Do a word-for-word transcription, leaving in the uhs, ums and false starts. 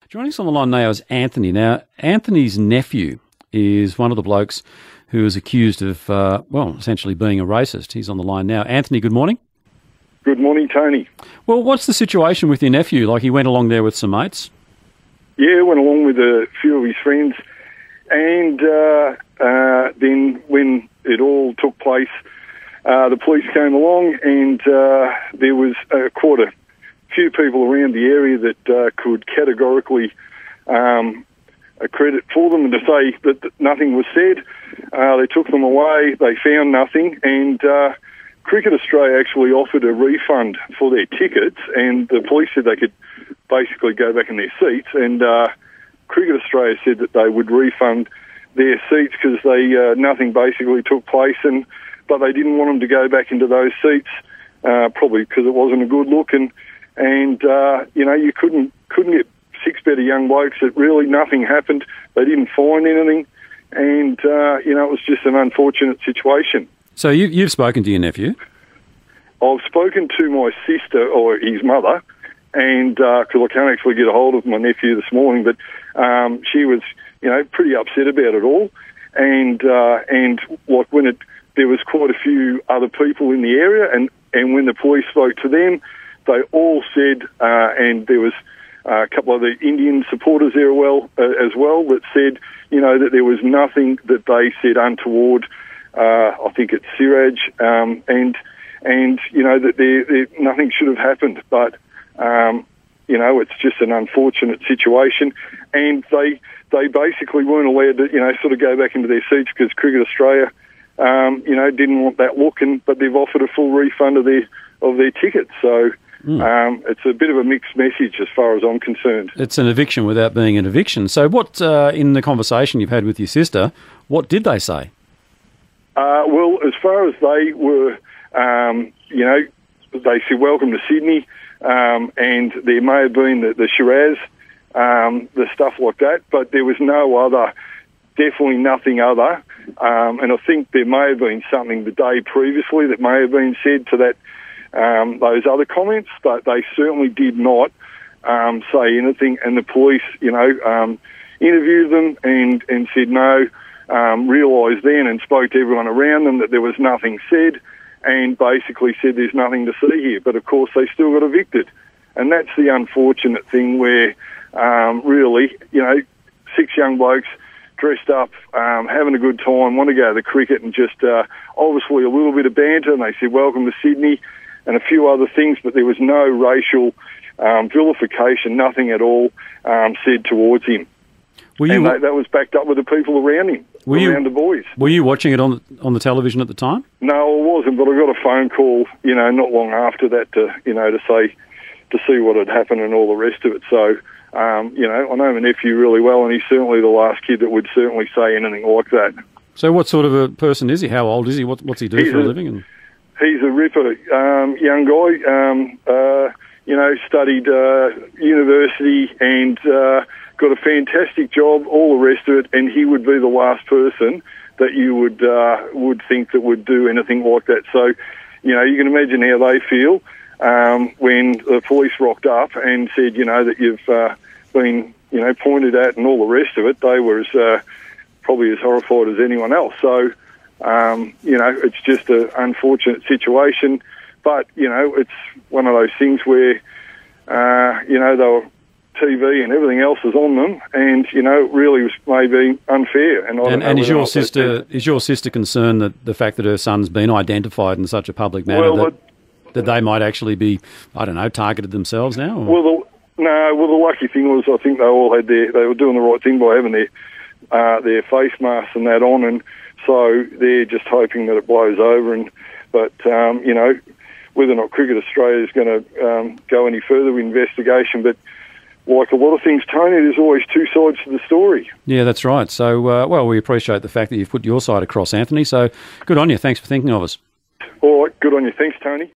Joining us on the line now is Anthony. Now, Anthony's nephew is one of the blokes who is accused of, uh, well, essentially being a racist. He's on the line now. Anthony, good morning. Good morning, Tony. Well, what's the situation with your nephew? Like, he went along there with some mates? Yeah, went along with a few of his friends, and uh, uh, then when it all took place, uh, the police came along, and uh, there was uh, quite a few people around the area that uh, could categorically um, credit for them and to say that nothing was said. Uh, they took them away, they found nothing, and uh, Cricket Australia actually offered a refund for their tickets, and the police said they could basically go back in their seats, and uh, Cricket Australia said that they would refund their seats because they uh, nothing basically took place, and but they didn't want them to go back into those seats, uh, probably because it wasn't a good look, and and uh, you know, you couldn't couldn't get six better young blokes that really nothing happened. They didn't find anything, and uh, you know, it was just an unfortunate situation. So you, you've spoken to your nephew? I've spoken to my sister or his mother, and because uh, I can't actually get a hold of my nephew this morning, but um, she was, you know, pretty upset about it all, and uh, and like when it there was quite a few other people in the area, and, and when the police spoke to them, they all said, uh, and there was uh, a couple of the Indian supporters there well uh, as well that said, you know, that there was nothing that they said untoward. Uh, I think it's Siraj, um, and and you know that there, there nothing should have happened, but um, you know, it's just an unfortunate situation, and they they basically weren't allowed to, you know, sort of go back into their seats because Cricket Australia, um, you know, didn't want that look, and but they've offered a full refund of their of their tickets. So mm. um, it's a bit of a mixed message as far as I'm concerned. It's an eviction without being an eviction. So what, uh, in the conversation you've had with your sister, what did they say? Uh, well, as far as they were, um, you know, they said welcome to Sydney, um, and there may have been the, the Shiraz, um, the stuff like that, but there was no other, definitely nothing other. Um, and I think there may have been something the day previously that may have been said to that, um, those other comments, but they certainly did not um, say anything. And the police, you know, um, interviewed them and, and said no. Um, realised then and spoke to everyone around them that there was nothing said, and basically said there's nothing to see here. But of course they still got evicted, and that's the unfortunate thing where um, really, you know, six young blokes dressed up, um, having a good time, want to go to the cricket, and just uh, obviously a little bit of banter, and they said welcome to Sydney and a few other things, but there was no racial um, vilification, nothing at all um, said towards him. Were you, and they, that was backed up with the people around him, were around you, the boys. Were you watching it on on the television at the time? No, I wasn't, but I got a phone call, you know, not long after that to, you know, to say, to see what had happened and all the rest of it. So, um, you know, I know my nephew really well, and he's certainly the last kid that would certainly say anything like that. So what sort of a person is he? How old is he? What, what's he do he's for a, a living? And... He's a ripper um, young guy, um, uh, you know, studied uh, university and... Uh, got a fantastic job, all the rest of it, and he would be the last person that you would uh, would think that would do anything like that. So, you know, you can imagine how they feel um, when the police rocked up and said, you know, that you've uh, been, you know, pointed at and all the rest of it. They were as, uh, probably as horrified as anyone else. So, um, you know, it's just an unfortunate situation. But, you know, it's one of those things where, uh, you know, they were T V and everything else is on them, and you know, it really was maybe unfair. And, I and, and is your sister is your sister concerned that the fact that her son's been identified in such a public manner well, that, uh, that they might actually be, I don't know, targeted themselves now? Or? Well, the, no. Well, the lucky thing was, I think they all had their they were doing the right thing by having their uh, their face masks and that on, and so they're just hoping that it blows over. And but um, you know, whether or not Cricket Australia is going to um, go any further with investigation, but like a lot of things, Tony, there's always two sides to the story. Yeah, that's right. So, uh, well, we appreciate the fact that you've put your side across, Anthony. So good on you. Thanks for thinking of us. All right, good on you. Thanks, Tony.